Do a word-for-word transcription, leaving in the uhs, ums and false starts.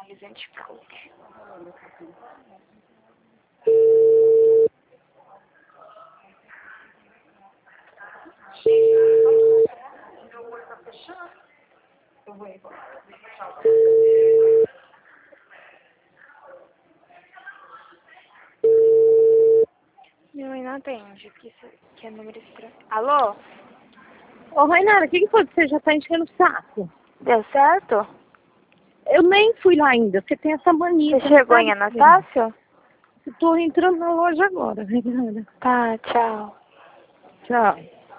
Resende Fruit. Meu olho tá fechando. Eu vou embora. Minha mãe não atende, que, que é número estranho. Alô? Ô, Rainara, o que, que foi que você já tá enchendo o saco? Deu certo? Eu nem fui lá ainda, porque tem essa mania. Você chegou em Anastácio? Eu tô entrando na loja agora, Rainara. Tá, tchau. Tchau.